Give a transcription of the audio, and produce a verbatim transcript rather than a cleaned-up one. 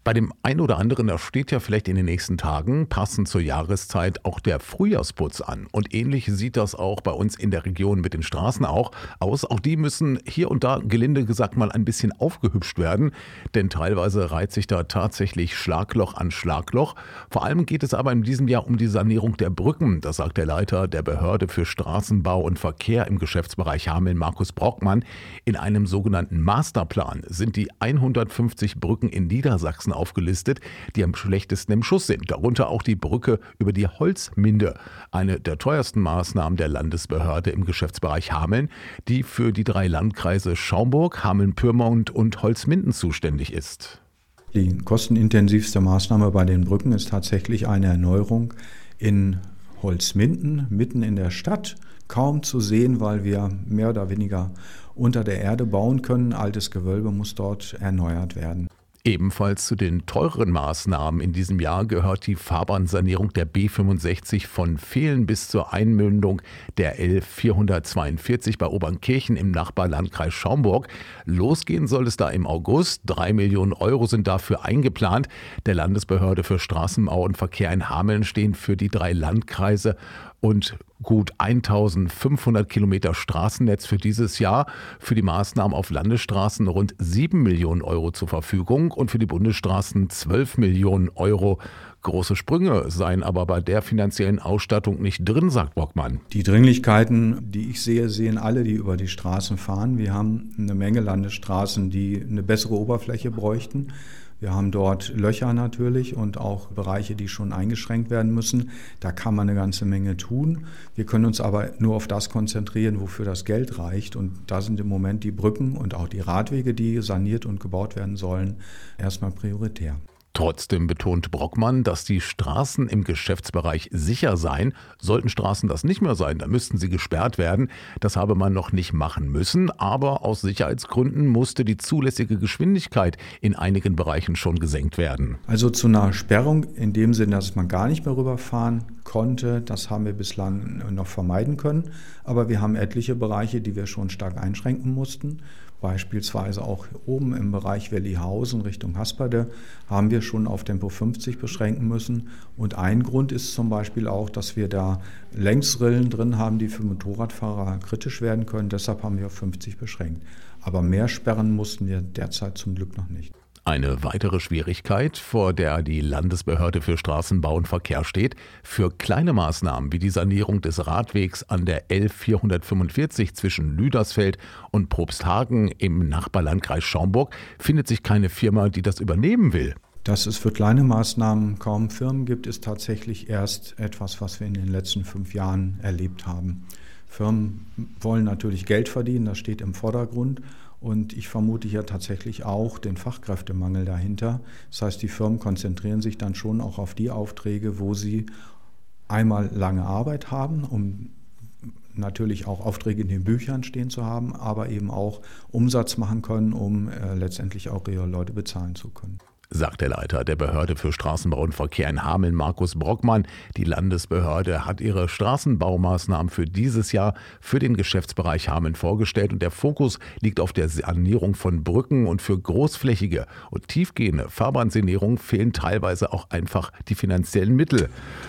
Bei dem einen oder anderen, da steht ja vielleicht in den nächsten Tagen, passend zur Jahreszeit, auch der Frühjahrsputz an. Und ähnlich sieht das auch bei uns in der Region mit den Straßen auch aus. Auch die müssen hier und da, gelinde gesagt, mal ein bisschen aufgehübscht werden. Denn teilweise reiht sich da tatsächlich Schlagloch an Schlagloch. Vor allem geht es aber in diesem Jahr um die Sanierung der Brücken. Das sagt der Leiter der Behörde für Straßenbau und Verkehr im Geschäftsbereich Hameln, Markus Brockmann. In einem sogenannten Masterplan sind die hundertfünfzig Brücken in Niedersachsen aufgelistet, die am schlechtesten im Schuss sind. Darunter auch die Brücke über die Holzminde, eine der teuersten Maßnahmen der Landesbehörde im Geschäftsbereich Hameln, die für die drei Landkreise Schaumburg, Hameln-Pyrmont und Holzminden zuständig ist. Die kostenintensivste Maßnahme bei den Brücken ist tatsächlich eine Erneuerung in Holzminden, mitten in der Stadt. Kaum zu sehen, weil wir mehr oder weniger unter der Erde bauen können. Altes Gewölbe muss dort erneuert werden. Ebenfalls zu den teureren Maßnahmen in diesem Jahr gehört die Fahrbahnsanierung der B fünfundsechzig von Vehlen bis zur Einmündung der L vierhundertzweiundvierzig bei Obernkirchen im Nachbarlandkreis Schaumburg. Losgehen soll es da im August. Drei Millionen Euro sind dafür eingeplant. Der Landesbehörde für Straßenbau und Verkehr in Hameln stehen für die drei Landkreise und gut eintausendfünfhundert Kilometer Straßennetz für dieses Jahr, für die Maßnahmen auf Landesstraßen rund sieben Millionen Euro zur Verfügung und für die Bundesstraßen zwölf Millionen Euro. Große Sprünge seien aber bei der finanziellen Ausstattung nicht drin, sagt Brockmann. Die Dringlichkeiten, die ich sehe, sehen alle, die über die Straßen fahren. Wir haben eine Menge Landesstraßen, die eine bessere Oberfläche bräuchten. Wir haben dort Löcher natürlich und auch Bereiche, die schon eingeschränkt werden müssen. Da kann man eine ganze Menge tun. Wir können uns aber nur auf das konzentrieren, wofür das Geld reicht. Und da sind im Moment die Brücken und auch die Radwege, die saniert und gebaut werden sollen, erstmal prioritär. Trotzdem betont Brockmann, dass die Straßen im Geschäftsbereich sicher seien. Sollten Straßen das nicht mehr sein, dann müssten sie gesperrt werden. Das habe man noch nicht machen müssen, aber aus Sicherheitsgründen musste die zulässige Geschwindigkeit in einigen Bereichen schon gesenkt werden. Also zu einer Sperrung in dem Sinne, dass man gar nicht mehr rüberfahren konnte, das haben wir bislang noch vermeiden können. Aber wir haben etliche Bereiche, die wir schon stark einschränken mussten. Beispielsweise auch oben im Bereich Wellihausen Richtung Hasperde haben wir schon auf Tempo fünfzig beschränken müssen. Und ein Grund ist zum Beispiel auch, dass wir da Längsrillen drin haben, die für Motorradfahrer kritisch werden können. Deshalb haben wir auf fünfzig beschränkt. Aber mehr sperren mussten wir derzeit zum Glück noch nicht. Eine weitere Schwierigkeit, vor der die Landesbehörde für Straßenbau und Verkehr steht: Für kleine Maßnahmen wie die Sanierung des Radwegs an der L vierhundertfünfundvierzig zwischen Lüdersfeld und Probsthagen im Nachbarlandkreis Schaumburg findet sich keine Firma, die das übernehmen will. Dass es für kleine Maßnahmen kaum Firmen gibt, ist tatsächlich erst etwas, was wir in den letzten fünf Jahren erlebt haben. Firmen wollen natürlich Geld verdienen, das steht im Vordergrund. Und ich vermute hier tatsächlich auch den Fachkräftemangel dahinter. Das heißt, die Firmen konzentrieren sich dann schon auch auf die Aufträge, wo sie einmal lange Arbeit haben, um natürlich auch Aufträge in den Büchern stehen zu haben, aber eben auch Umsatz machen können, um äh, letztendlich auch ihre Leute bezahlen zu können. Sagt der Leiter der Behörde für Straßenbau und Verkehr in Hameln, Markus Brockmann. Die Landesbehörde hat ihre Straßenbaumaßnahmen für dieses Jahr für den Geschäftsbereich Hameln vorgestellt und der Fokus liegt auf der Sanierung von Brücken und für großflächige und tiefgehende Fahrbahnsanierung fehlen teilweise auch einfach die finanziellen Mittel.